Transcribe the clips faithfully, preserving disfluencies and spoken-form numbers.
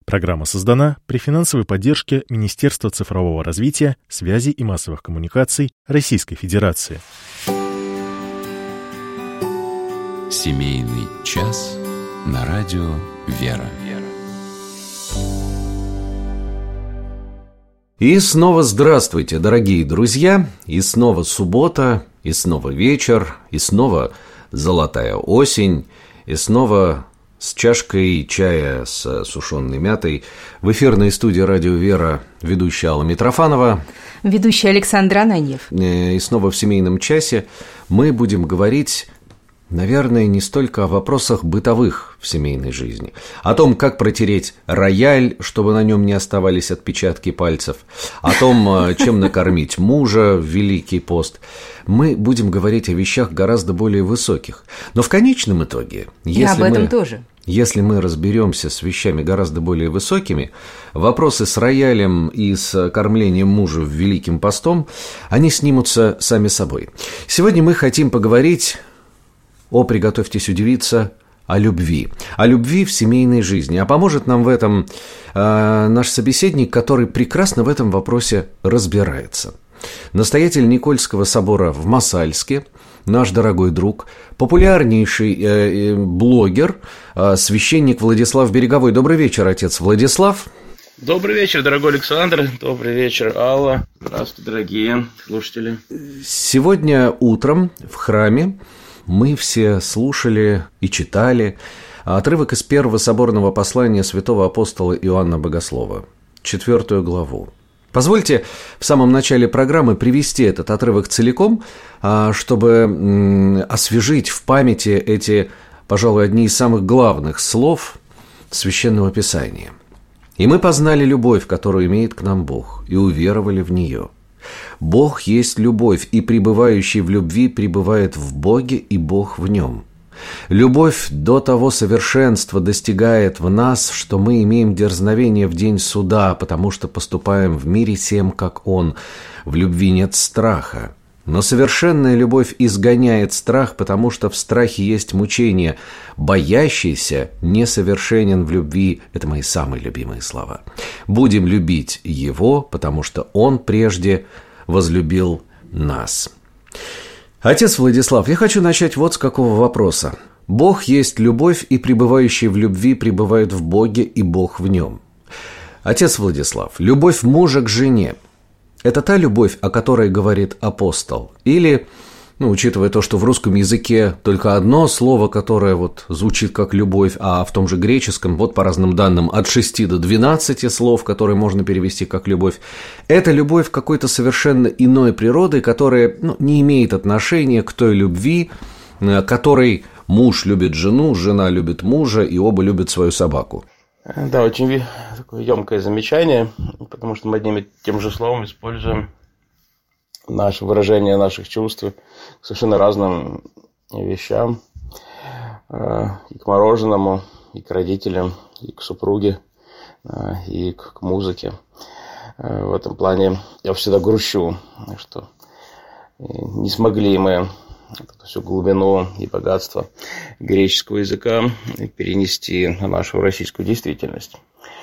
Программа создана при финансовой поддержке Министерства цифрового развития, связи и массовых коммуникаций Российской Федерации. Семейный час на радио «Вера». И снова здравствуйте, дорогие друзья, и снова суббота, и снова вечер, и снова золотая осень, и снова с чашкой чая с сушеной мятой в эфирной студии «Радио Вера» ведущая Алла Митрофанова, ведущий Александр Ананьев. И снова в семейном часе мы будем говорить, наверное, не столько о вопросах бытовых в семейной жизни, о том, как протереть рояль, чтобы на нем не оставались отпечатки пальцев, о том, чем накормить мужа в Великий пост. Мы будем говорить о вещах гораздо более высоких. Но в конечном итоге, если, об этом мы, тоже. если мы разберемся с вещами гораздо более высокими, вопросы с роялем и с кормлением мужа в Великим постом, они снимутся сами собой. Сегодня мы хотим поговорить о, приготовьтесь удивиться, о любви. О любви в семейной жизни. А поможет нам в этом э, наш собеседник, который прекрасно в этом вопросе разбирается. Настоятель Никольского собора в Мосальске, наш дорогой друг, популярнейший э, э, блогер, э, священник Владислав Береговой. Добрый вечер, отец Владислав. Добрый вечер, дорогой Александр. Добрый вечер, Алла. Здравствуйте, дорогие слушатели. Сегодня утром в храме мы все слушали и читали отрывок из первого соборного послания святого апостола Иоанна Богослова, четвертую главу. Позвольте в самом начале программы привести этот отрывок целиком, чтобы освежить в памяти эти, пожалуй, одни из самых главных слов Священного Писания. «И мы познали любовь, которую имеет к нам Бог, и уверовали в нее. Бог есть любовь, и пребывающий в любви пребывает в Боге, и Бог в нем. Любовь до того совершенства достигает в нас, что мы имеем дерзновение в день суда, потому что поступаем в мире сем, как Он. В любви нет страха. Но совершенная любовь изгоняет страх, потому что в страхе есть мучение. Боящийся несовершенен в любви». Это мои самые любимые слова. «Будем любить Его, потому что Он прежде возлюбил нас». Отец Владислав, я хочу начать вот с какого вопроса. Бог есть любовь, и пребывающий в любви пребывает в Боге, и Бог в нем. Отец Владислав, любовь мужа к жене – это та любовь, о которой говорит апостол? Или, ну, учитывая то, что в русском языке только одно слово, которое вот звучит как любовь, а в том же греческом, вот по разным данным, от шести до двенадцати слов, которые можно перевести как любовь, это любовь какой-то совершенно иной природы, которая, ну, не имеет отношения к той любви, которой муж любит жену, жена любит мужа, и оба любят свою собаку. Да, очень такое емкое замечание, потому что мы одним и тем же словом используем наше выражение наших чувств к совершенно разным вещам, и к мороженому, и к родителям, и к супруге, и к музыке. В этом плане я всегда грущу, что не смогли мы всю глубину и богатство греческого языка перенести на нашу российскую действительность.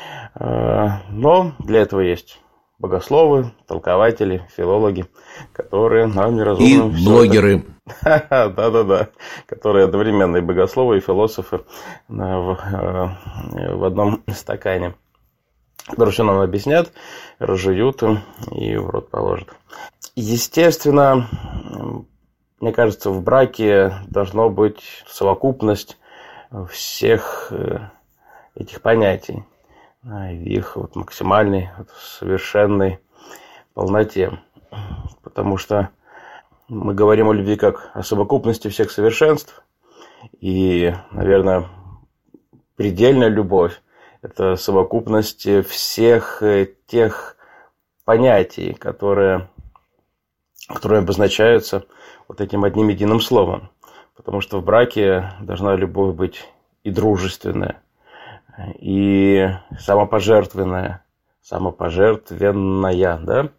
Но для этого есть богословы, толкователи, филологи, которые нам неразумно... И блогеры. Да-да-да, которые одновременно и богословы, и философы в, в одном стакане. Которые все нам объяснят, разжуют и в рот положат. Естественно, мне кажется, в браке должна быть совокупность всех этих понятий в их вот максимальной, вот совершенной полноте. Потому что мы говорим о любви как о совокупности всех совершенств. И, наверное, предельная любовь – это совокупность всех тех понятий, которые, которые обозначаются вот этим одним единым словом. Потому что в браке должна любовь быть и дружественная, и самопожертвенная, самопожертвенная, да?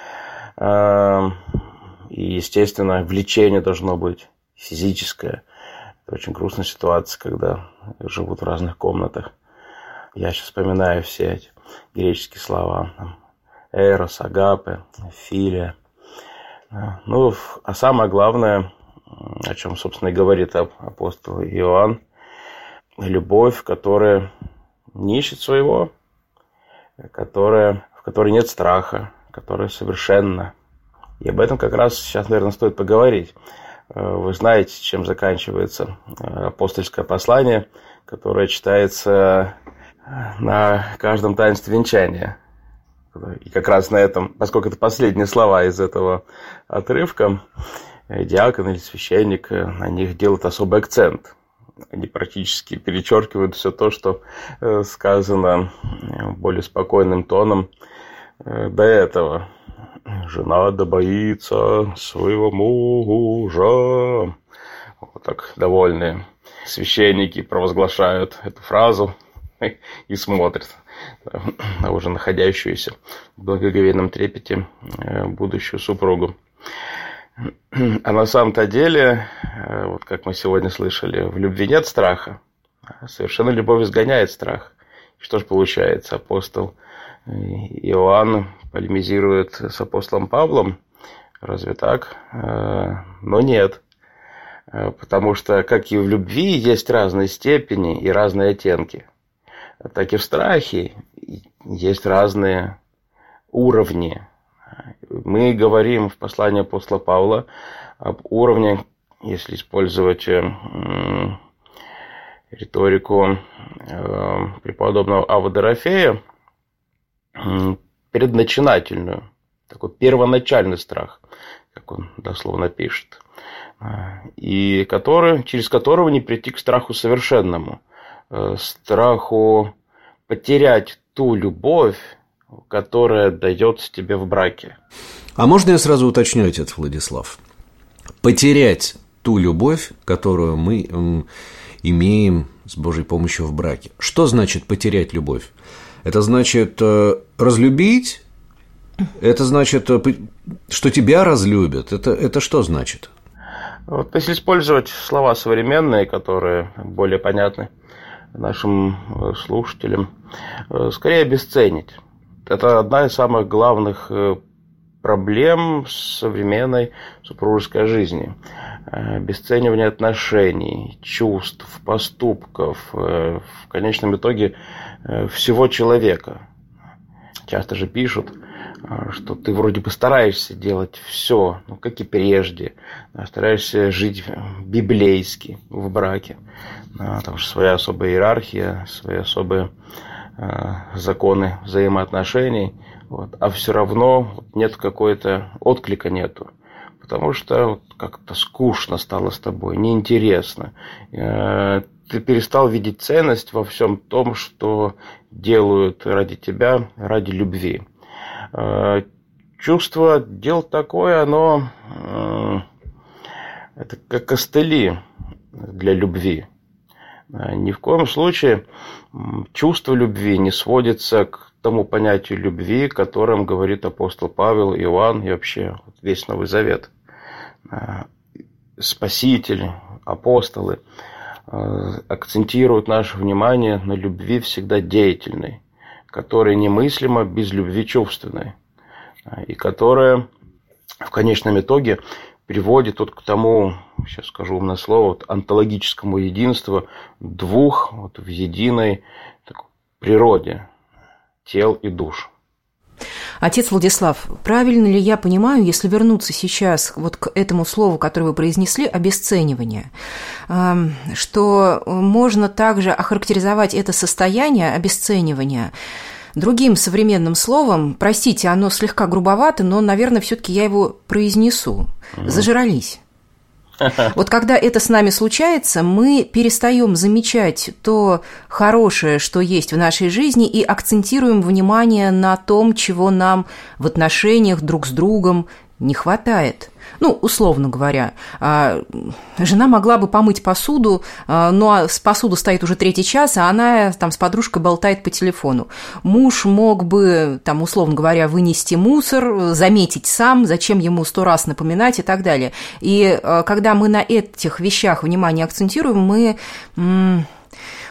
И, естественно, влечение должно быть физическое. Это очень грустная ситуация, когда живут в разных комнатах. Я сейчас вспоминаю все эти греческие слова. Эрос, агапе, филия. Ну, а самое главное, о чем, собственно, и говорит апостол Иоанн, любовь, которая не ищет своего, которая, в которой нет страха, которая совершенна. И об этом как раз сейчас, наверное, стоит поговорить. Вы знаете, чем заканчивается апостольское послание, которое читается на каждом таинстве венчания. И как раз на этом, поскольку это последние слова из этого отрывка, диакон или священник на них делают особый акцент. Они практически перечеркивают все то, что сказано более спокойным тоном до этого. Жена да боится своего мужа. Вот так довольные священники провозглашают эту фразу и смотрят на уже находящуюся в благоговейном трепете будущую супругу. А на самом-то деле, вот как мы сегодня слышали, в любви нет страха. Совершенно любовь изгоняет страх. Что же получается? Апостол Иоанн полемизирует с апостолом Павлом. Разве так? Но нет. Потому что, как и в любви, есть разные степени и разные оттенки. Так и в страхе есть разные уровни. Мы говорим в послании апостола Павла об уровне, если использовать риторику преподобного Авва Дорофея, предначинательную, такой первоначальный страх, как он дословно пишет, и который, через которого не прийти к страху совершенному, страху потерять ту любовь, которая дается тебе в браке. А можно я сразу уточню, отец Владислав? Потерять ту любовь, которую мы м, имеем с Божьей помощью в браке. Что значит потерять любовь? Это значит э, разлюбить? Это значит, э, что тебя разлюбят? Это, это что значит? Вот если использовать слова современные, которые более понятны нашим слушателям, скорее обесценить. Это одна из самых главных проблем современной супружеской жизни. Обесценивание отношений, чувств, поступков, в конечном итоге всего человека. Часто же пишут, что ты вроде бы стараешься делать все, ну, как и прежде, стараешься жить библейски в браке. Там же своя особая иерархия, свои особые законы взаимоотношений, вот, а все равно нет какой-то отклика нету, потому что как-то скучно стало с тобой, неинтересно. Ты перестал видеть ценность во всем том, что делают ради тебя, ради любви. Чувство, дело такое, оно это как костыли для любви. Ни в коем случае чувство любви не сводится к тому понятию любви, о котором говорит апостол Павел, Иоанн и вообще весь Новый Завет. Спаситель, апостолы акцентируют наше внимание на любви всегда деятельной, которая немыслима без любви чувственной, и которая в конечном итоге приводит вот к тому, сейчас скажу умное слово, вот, онтологическому единству двух вот, в единой такой природе тел и душ. Отец Владислав, правильно ли я понимаю, если вернуться сейчас вот к этому слову, которое вы произнесли, обесценивание, что можно также охарактеризовать это состояние обесценивания другим современным словом, простите, оно слегка грубовато, но, наверное, все-таки я его произнесу. Зажрались. Вот когда это с нами случается, мы перестаем замечать то хорошее, что есть в нашей жизни, и акцентируем внимание на том, чего нам в отношениях друг с другом не хватает. Ну, условно говоря, жена могла бы помыть посуду, но посуда стоит уже третий час, а она там с подружкой болтает по телефону. Муж мог бы, там, условно говоря, вынести мусор, заметить сам, зачем ему сто раз напоминать и так далее. И когда мы на этих вещах внимание акцентируем, мы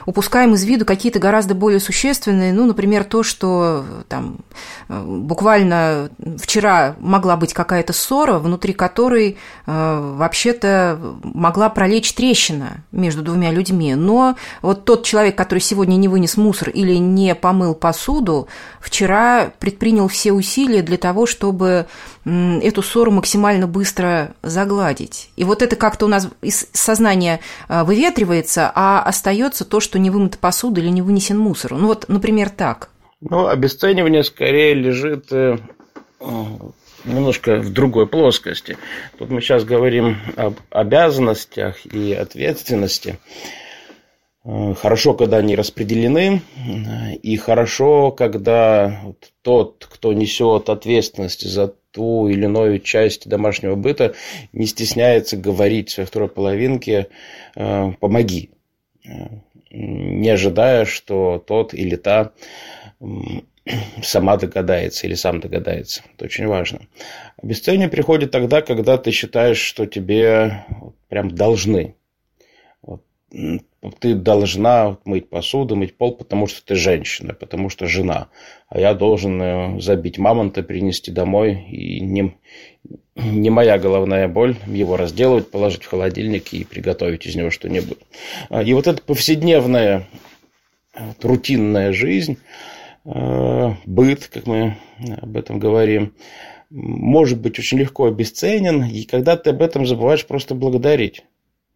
упускаем из виду какие-то гораздо более существенные, ну, например, то, что там буквально вчера могла быть какая-то ссора, внутри которой э, вообще-то могла пролечь трещина между двумя людьми. Но вот тот человек, который сегодня не вынес мусор или не помыл посуду, вчера предпринял все усилия для того, чтобы э, эту ссору максимально быстро загладить. И вот это как-то у нас из сознания выветривается, а остается то, что не вымыта посуда или не вынесен мусор. Ну вот, например, так. Ну, обесценивание скорее лежит э, немножко в другой плоскости. Тут мы сейчас говорим об обязанностях и ответственности. Хорошо, когда они распределены, и хорошо, когда тот, кто несет ответственность за ту или иную часть домашнего быта, не стесняется говорить своей второй половинке «помоги», не ожидая, что тот или та сама догадается или сам догадается. Это очень важно. Обесценивание приходит тогда, когда ты считаешь, что тебе прям должны. Ты должна мыть посуду, мыть пол, потому что ты женщина, потому что жена. А я должен забить мамонта, принести домой. И не, не моя головная боль его разделывать, положить в холодильник и приготовить из него что-нибудь. И вот эта повседневная, вот, рутинная жизнь, быт, как мы об этом говорим, может быть очень легко обесценен. И когда ты об этом забываешь просто благодарить.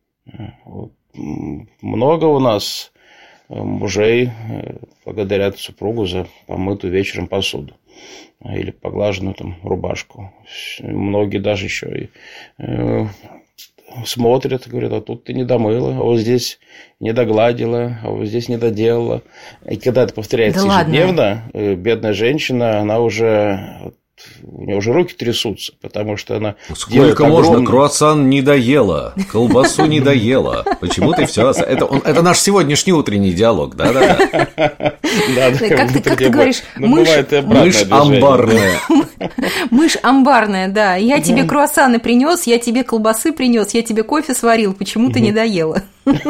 Много у нас мужей благодарят супругу за помытую вечером посуду или поглаженную там рубашку. Многие даже еще и э, смотрят и говорят: а тут ты не домыла, а вот здесь не догладила, а вот здесь не доделала. И когда это повторяется да ежедневно, ладно? Бедная женщина, она уже... У нее уже руки трясутся, потому что она... Сколько можно? Огромный... Круассан не доела, колбасу не доела. Почему ты все... Это, он, это наш сегодняшний утренний диалог, да-да-да. Как ты говоришь, мышь амбарная. Мышь амбарная, да. Я тебе круассаны принес, я тебе колбасы принес, я тебе кофе сварил, почему ты не доела?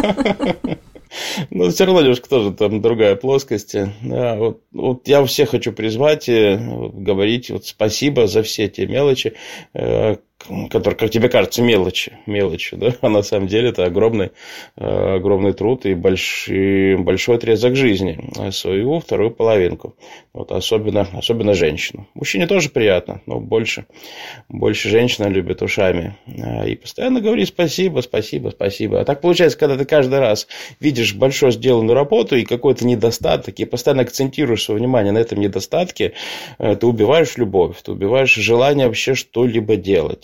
Но все равно немножко тоже там другая плоскость. Да, вот, вот я всех хочу призвать и говорить вот спасибо за все те мелочи, которые, как тебе кажется, мелочи, мелочи, да? А на самом деле это огромный, огромный труд и большой, большой отрезок жизни. Свою вторую половинку. Вот особенно, особенно женщину. Мужчине тоже приятно, но больше, больше женщина любит ушами. И постоянно говори спасибо, спасибо, спасибо. А так получается, когда ты каждый раз видишь большой сделанную работу и какой-то недостаток, и постоянно акцентируешь свое внимание на этом недостатке, ты убиваешь любовь, ты убиваешь желание вообще что-либо делать.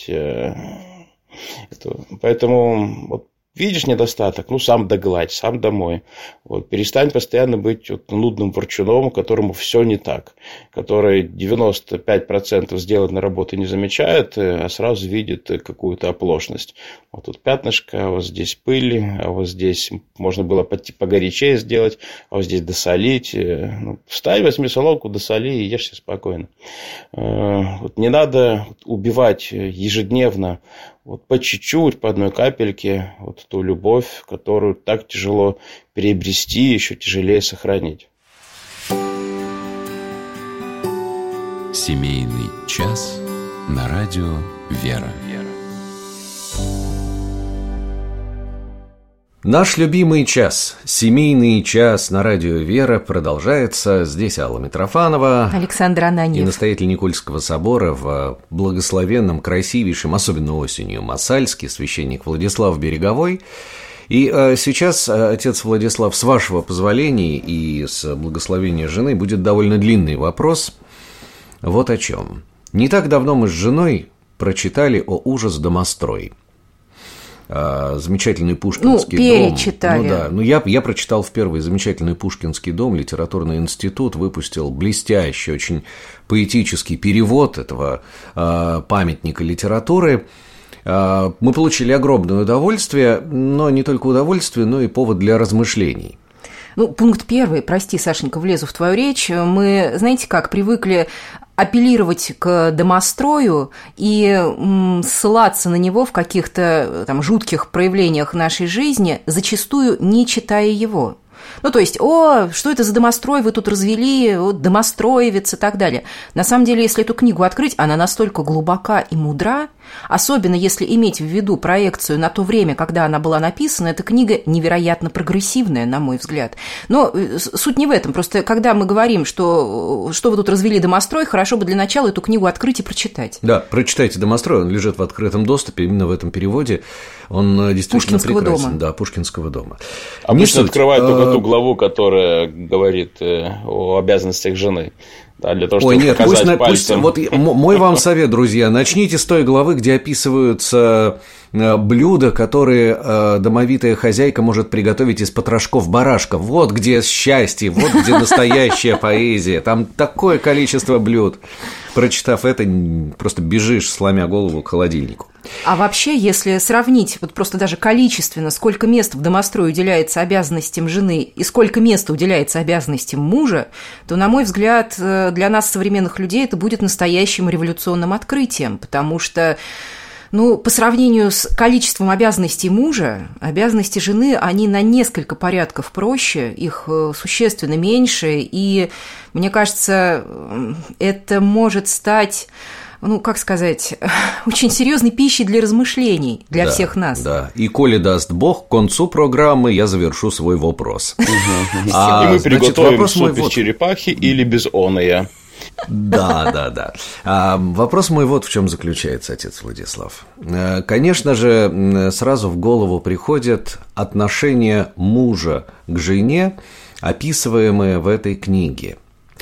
Поэтому вот, видишь недостаток, ну, сам догладь, сам домой. Вот, перестань постоянно быть вот нудным ворчуном, которому все не так, который девяносто пять процентов сделанной работы не замечает, а сразу видит какую-то оплошность. Вот тут пятнышко, а вот здесь пыль, а вот здесь можно было погорячее сделать, а вот здесь досолить. Ну, вставь восьмисоловку, досоли и ешь себе спокойно. Вот, не надо убивать ежедневно вот по чуть-чуть, по одной капельке, вот ту любовь, которую так тяжело приобрести, еще тяжелее сохранить. Семейный час на радио «Вера». Наш любимый час, семейный час на радио «Вера» продолжается. Здесь Алла Митрофанова, Александр Ананьев и настоятель Никольского собора в благословенном, красивейшем, особенно осенью, Масальске, священник Владислав Береговой. И э, сейчас, отец Владислав, с вашего позволения и с благословения жены будет довольно длинный вопрос. Вот о чем. Не так давно мы с женой прочитали «О ужас, домострой». Замечательный Пушкинский ну, дом. Перечитали. Ну да, ну я, я прочитал впервые замечательный Пушкинский дом, литературный институт выпустил блестящий, очень поэтический перевод этого э, памятника литературы. Э, мы получили огромное удовольствие, но не только удовольствие, но и повод для размышлений. Ну, пункт первый, прости, Сашенька, влезу в твою речь. Мы, знаете как, привыкли апеллировать к домострою и м, ссылаться на него в каких-то там жутких проявлениях нашей жизни, зачастую не читая его. Ну, то есть, о, что это за домострой вы тут развели, вот домостроевец и так далее. На самом деле, если эту книгу открыть, она настолько глубока и мудра, особенно если иметь в виду проекцию на то время, когда она была написана, эта книга невероятно прогрессивная, на мой взгляд. Но суть не в этом. Просто когда мы говорим, что, что вы тут развели домострой, хорошо бы для начала эту книгу открыть и прочитать. Да, прочитайте «Домострой», он лежит в открытом доступе, именно в этом переводе. Он действительно Пушкинского прекрасен. дома. Да, Пушкинского дома. Обычно открывают только ту главу, которая говорит о обязанностях жены. Да, для того, чтобы Ой, нет, показать пусть, пальцем. пусть, вот мой вам совет, друзья, начните с той главы, где описываются блюда, которые домовитая хозяйка может приготовить из потрошков барашка. Вот где счастье, вот где настоящая поэзия. Там такое количество блюд. Прочитав это, просто бежишь, сломя голову, к холодильнику. А вообще, если сравнить вот просто даже количественно, сколько мест в домострое уделяется обязанностям жены и сколько места уделяется обязанностям мужа, то, на мой взгляд, для нас, современных людей, это будет настоящим революционным открытием, потому что, ну, по сравнению с количеством обязанностей мужа, обязанности жены, они на несколько порядков проще, их существенно меньше, и, мне кажется, это может стать... ну, как сказать, очень серьезной пищей для размышлений для да, всех нас. Да, и коли даст Бог, к концу программы я завершу свой вопрос. И мы приготовим суп из черепахи или без оная. Да, да, да. А вопрос мой вот в чем заключается, отец Владислав. Конечно же, сразу в голову приходят отношения мужа к жене, описываемые в этой книге.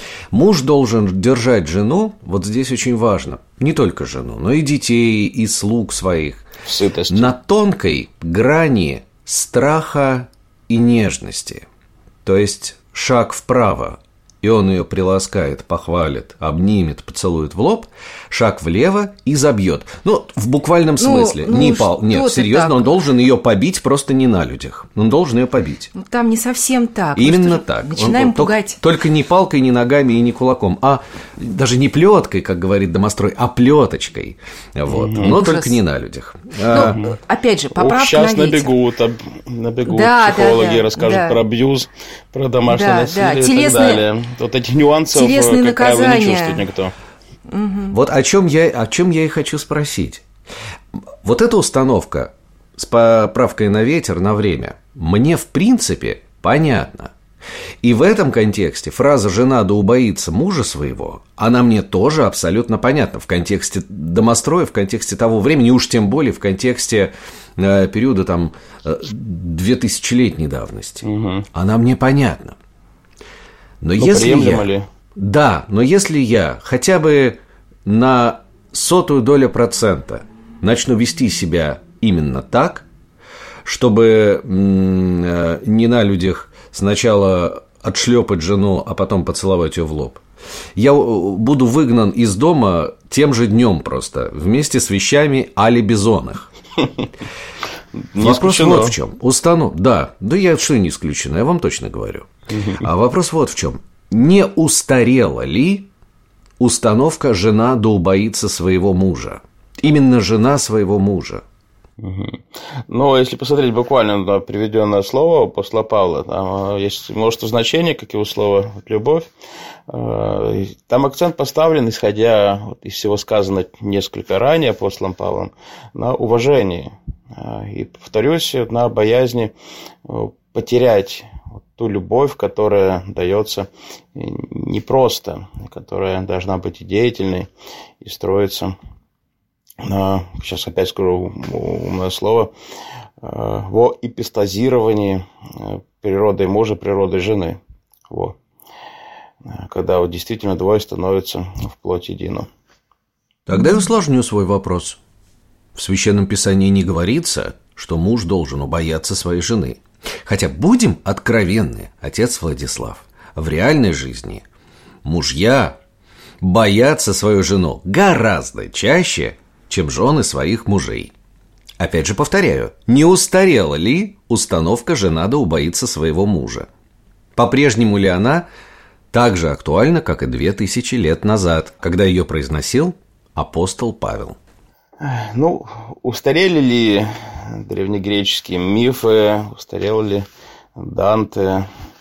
Муж должен держать жену, вот здесь очень важно, не только жену, но и детей, и слуг своих, в сытости, на тонкой грани страха и нежности. То есть шаг вправо, и он ее приласкает, похвалит, обнимет, поцелует в лоб, шаг влево и забьет. Ну, в буквальном смысле. Ну, не ну, пал... Нет, серьезно, так. Он должен ее побить просто не на людях. Он должен ее побить. Ну, там не совсем так. Именно так. Начинаем он, пугать. Только, только не палкой, не ногами и не кулаком, а даже не плеткой, как говорит домострой, а плеточкой. Вот. Mm-hmm. Но Ужас. Только не на людях. Ну, а... Опять же, поправка Ух, сейчас на ветер. набегут, об... набегут да, психологи, да, да, расскажут да. про абьюз, про домашнее да, насилие да. и Телесные... так далее. Вот этих нюансов, как правило, не чувствует никто. Угу. Вот о чем я, о чем я и хочу спросить. Вот эта установка с поправкой на ветер, на время, мне в принципе понятна. И в этом контексте фраза «жена да убоится мужа своего», она мне тоже абсолютно понятна в контексте домостроя, в контексте того времени, уж тем более в контексте э, периода там двухтысячелетней давности. Угу. Она мне понятна. Но, но если я... ли? Да, но если я хотя бы на сотую долю процента начну вести себя именно так, чтобы не на людях сначала отшлепать жену, а потом поцеловать ее в лоб, я буду выгнан из дома тем же днем просто, вместе с вещами али бизонах. Вопрос вот в чем. Устану... Да, да я что не исключено, я вам точно говорю. А вопрос вот в чем. Не устарела ли установка «жена да убоится своего мужа»? Именно жена своего мужа. Угу. Ну, если посмотреть буквально на приведенное слово апостола Павла, там есть множество значений, как и у слова «любовь». Там акцент поставлен, исходя из всего сказанного несколько ранее апостолом Павлом, на уважении. И, повторюсь, на боязни потерять ту любовь, которая дается непросто, которая должна быть и деятельной, и строится на, сейчас опять скажу умное слово, во ипостазировании природой мужа, природой жены. Во. Когда вот действительно двое становятся в плоть едино. Тогда я усложню свой вопрос. В Священном Писании не говорится, что муж должен убояться своей жены. Хотя будем откровенны, отец Владислав, в реальной жизни мужья боятся свою жену гораздо чаще, чем жены своих мужей. Опять же повторяю, не устарела ли установка «жена да убоится своего мужа»? По-прежнему ли она так же актуальна, как и две тысячи лет назад, когда ее произносил апостол Павел? Ну, устарели ли древнегреческие мифы, устарел ли Данте,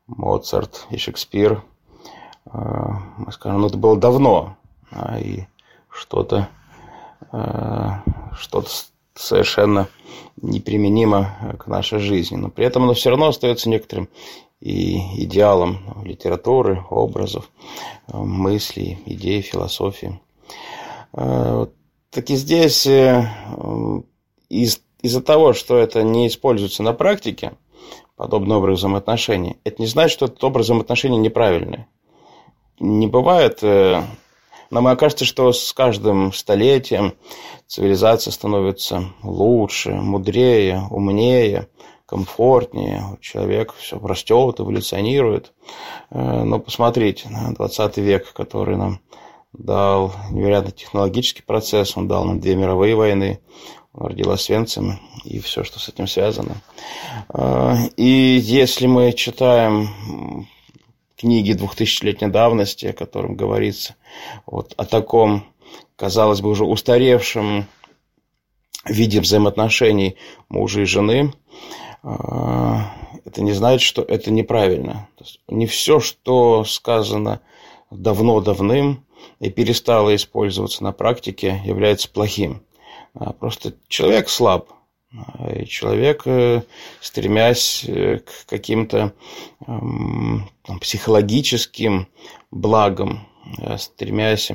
Моцарт и Шекспир. Мы скажем, ну это было давно, и что-то, что-то совершенно неприменимо к нашей жизни. Но при этом оно все равно остается некоторым и идеалом литературы, образов, мыслей, идей, философии. Так и здесь из, из-за того, что это не используется на практике, подобный образ взаимоотношений, это не значит, что этот образ взаимоотношений неправильный. Не бывает... Нам кажется, что с каждым столетием цивилизация становится лучше, мудрее, умнее, комфортнее. Человек все растет, эволюционирует. Но посмотрите на двадцатый век, который нам дал невероятный технологический процесс, он дал нам две мировые войны, он родил Освенцим и все, что с этим связано. И если мы читаем книги двухтысячелетней давности, о котором говорится, вот, о таком, казалось бы, уже устаревшем виде взаимоотношений мужа и жены, это не значит, что это неправильно. То есть не все, что сказано давно-давным и перестало использоваться на практике, является плохим. Просто человек слаб. И человек, стремясь к каким-то там, психологическим благам, стремясь,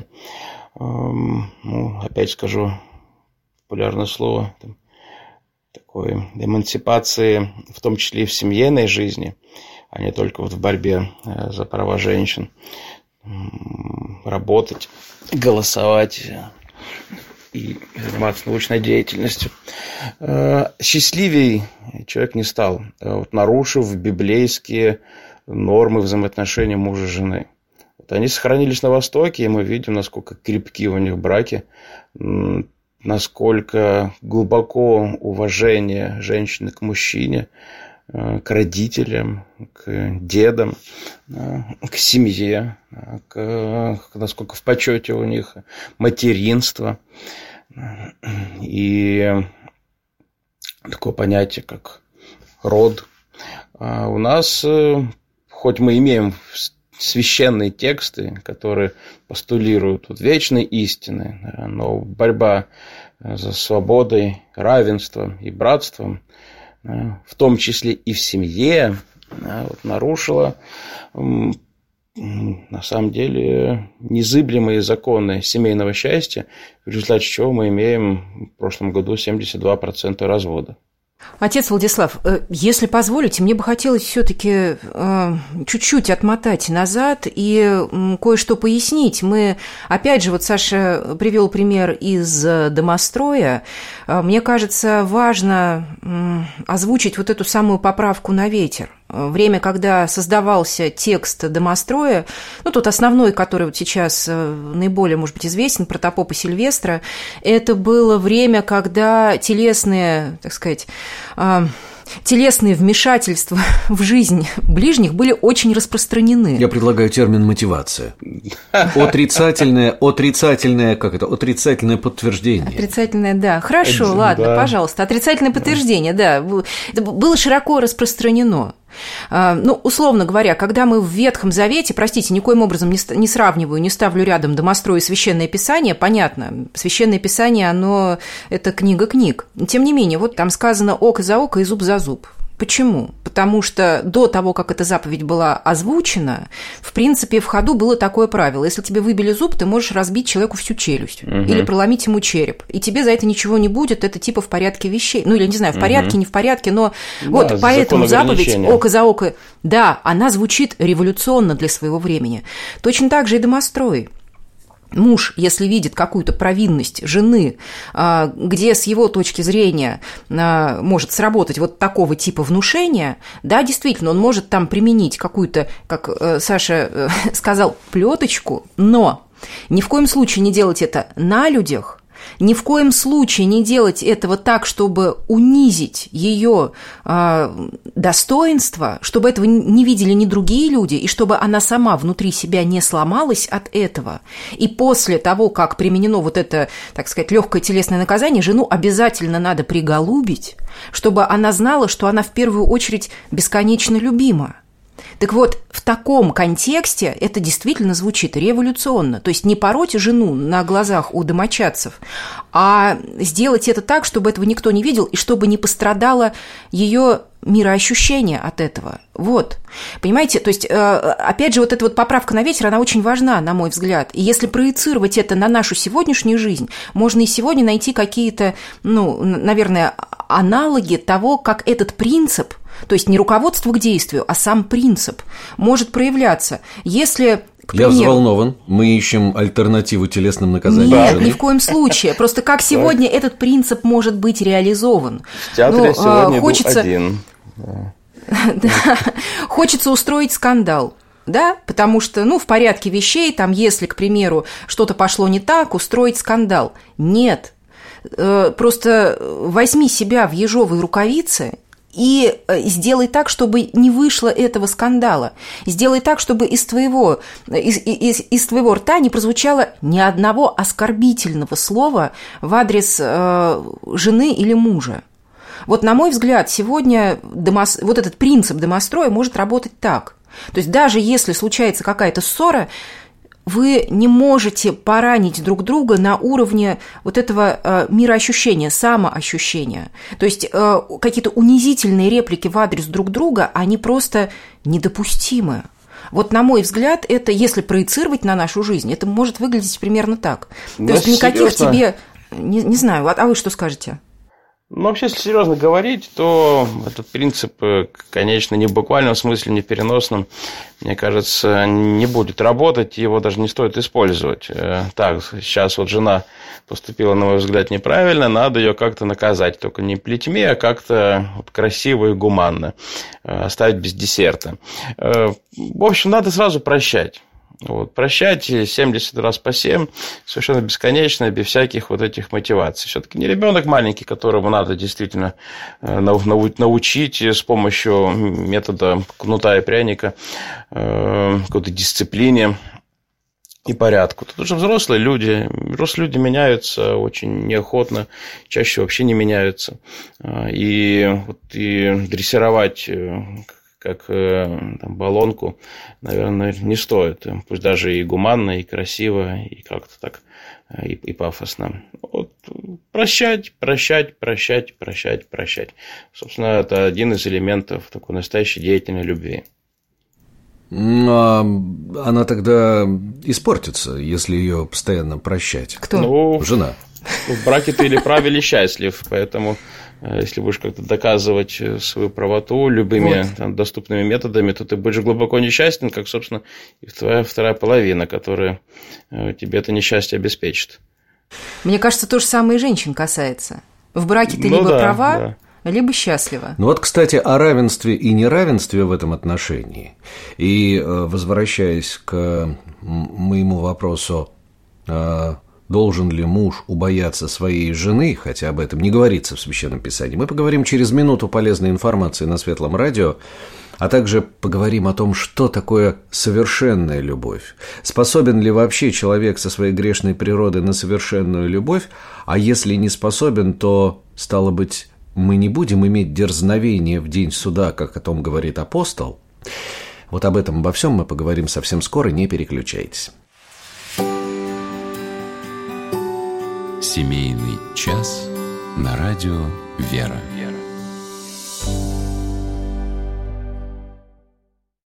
ну, опять скажу популярное слово, там, такой эмансипации, в том числе и в семейной жизни, а не только вот в борьбе за права женщин, работать, голосовать и заниматься научной деятельностью. Счастливей человек не стал, вот, нарушив библейские нормы взаимоотношений мужа и жены. Вот они сохранились на Востоке, и мы видим, насколько крепки у них браки, насколько глубоко уважение женщины к мужчине, к родителям, к дедам, к семье, к, насколько в почете у них материнство. И такое понятие, как род. А у нас, хоть мы имеем священные тексты, которые постулируют вот вечные истины, но борьба за свободой, равенством и братством, в том числе и в семье, вот, нарушила на самом деле незыблемые законы семейного счастья, в результате чего мы имеем в прошлом году семьдесят два процента развода. Отец Владислав, если позволите, мне бы хотелось все-таки чуть-чуть отмотать назад и кое-что пояснить. Мы, опять же, вот Саша привел пример из домостроя. Мне кажется, важно озвучить вот эту самую поправку на ветер. Время, когда создавался текст домостроя, ну, тот основной, который вот сейчас наиболее, может быть, известен, Протопопа Сильвестра, это было время, когда телесные, так сказать, телесные вмешательства в жизнь ближних были очень распространены. Я предлагаю термин «мотивация». Отрицательное, отрицательное, как это, отрицательное подтверждение. Отрицательное, да. Хорошо, Один, ладно, да. Пожалуйста. Отрицательное подтверждение, да. Это было широко распространено. Ну, условно говоря, когда мы в Ветхом Завете, простите, никоим образом не сравниваю, не ставлю рядом домострой и Священное Писание, понятно, Священное Писание, оно, это книга книг. Тем не менее, вот там сказано «око за око и зуб за зуб». Почему? Потому что до того, как эта заповедь была озвучена, в принципе, в ходу было такое правило. Если тебе выбили зуб, ты можешь разбить человеку всю челюсть угу. или проломить ему череп. И тебе за это ничего не будет, это типа в порядке вещей. Ну, или, не знаю, в порядке, угу. не в порядке, но да, вот поэтому заповедь «око за око», да, она звучит революционно для своего времени. Точно так же и домострой. Муж, если видит какую-то провинность жены, где с его точки зрения может сработать вот такого типа внушения, да, действительно, он может там применить какую-то, как Саша сказал, плеточку, но ни в коем случае не делать это на людях, ни в коем случае не делать этого так, чтобы унизить ее э, достоинство, чтобы этого не видели ни другие люди, и чтобы она сама внутри себя не сломалась от этого. И после того, как применено вот это, так сказать, легкое телесное наказание, жену обязательно надо приголубить, чтобы она знала, что она в первую очередь бесконечно любима. Так вот, в таком контексте это действительно звучит революционно. То есть не пороть жену на глазах у домочадцев, а сделать это так, чтобы этого никто не видел и чтобы не пострадало ее мироощущение от этого. Вот. Понимаете? То есть, опять же, вот эта вот поправка на ветер, она очень важна, на мой взгляд. И если проецировать это на нашу сегодняшнюю жизнь, можно и сегодня найти какие-то, ну, наверное, аналоги того, как этот принцип, то есть не руководство к действию, а сам принцип может проявляться. Если... Я взволнован. Мы ищем альтернативу телесным наказаниям. Нет, жены. Ни в коем случае. Просто как сегодня этот принцип может быть реализован? В театре ну, сегодня хочется... был один. Да. Хочется устроить скандал. Да, потому что, ну, в порядке вещей, там, если, к примеру, что-то пошло не так, устроить скандал. Нет. Просто возьми себя в ежовые рукавицы и сделай так, чтобы не вышло этого скандала. Сделай так, чтобы из твоего, из, из, из твоего рта не прозвучало ни одного оскорбительного слова в адрес э, жены или мужа. Вот, на мой взгляд, сегодня домос... вот этот принцип домостроя может работать так. То есть даже если случается какая-то ссора, вы не можете поранить друг друга на уровне вот этого э, мироощущения, самоощущения. То есть э, какие-то унизительные реплики в адрес друг друга, они просто недопустимы. Вот, на мой взгляд, это, если проецировать на нашу жизнь, это может выглядеть примерно так. То Но есть никаких серьезно? тебе... Не, не знаю, а вы что скажете? Ну, вообще, если серьезно говорить, то этот принцип, конечно, не в буквальном смысле, не в переносном, мне кажется, не будет работать, его даже не стоит использовать. Так, сейчас вот жена поступила, на мой взгляд, неправильно, надо ее как-то наказать, только не плетьми, а как-то вот красиво и гуманно, оставить без десерта. В общем, надо сразу прощать. Вот, прощать семьдесят раз по семь совершенно бесконечно, без всяких вот этих мотиваций. Все-таки не ребенок маленький, которому надо действительно научить с помощью метода кнута и пряника какой-то дисциплине и порядку. Тут уже взрослые люди. Взрослые люди меняются очень неохотно, чаще вообще не меняются. И, вот, и дрессировать как там, баллонку, наверное, не стоит. Пусть даже и гуманно, и красиво, и как-то так, и, и пафосно. Вот, прощать, прощать, прощать, прощать, прощать. Собственно, это один из элементов такой настоящей деятельной любви. А она тогда испортится, если ее постоянно прощать. Кто? Ну, жена. В браке ты или прав, или счастлив, поэтому если будешь как-то доказывать свою правоту любыми вот. там, доступными методами, то ты будешь глубоко несчастен, как, собственно, и твоя вторая половина, которая тебе это несчастье обеспечит. Мне кажется, то же самое и женщин касается. В браке ты ну, либо да, права, да. либо счастлива. Ну вот, кстати, о равенстве и неравенстве в этом отношении. И возвращаясь к моему вопросу, должен ли муж убояться своей жены, хотя об этом не говорится в Священном Писании, мы поговорим через минуту полезной информации на Светлом радио, а также поговорим о том, что такое совершенная любовь. Способен ли вообще человек со своей грешной природой на совершенную любовь, а если не способен, то, стало быть, мы не будем иметь дерзновения в день суда, как о том говорит апостол. Вот об этом, обо всем мы поговорим совсем скоро, не переключайтесь. Семейный час на радио «Вера».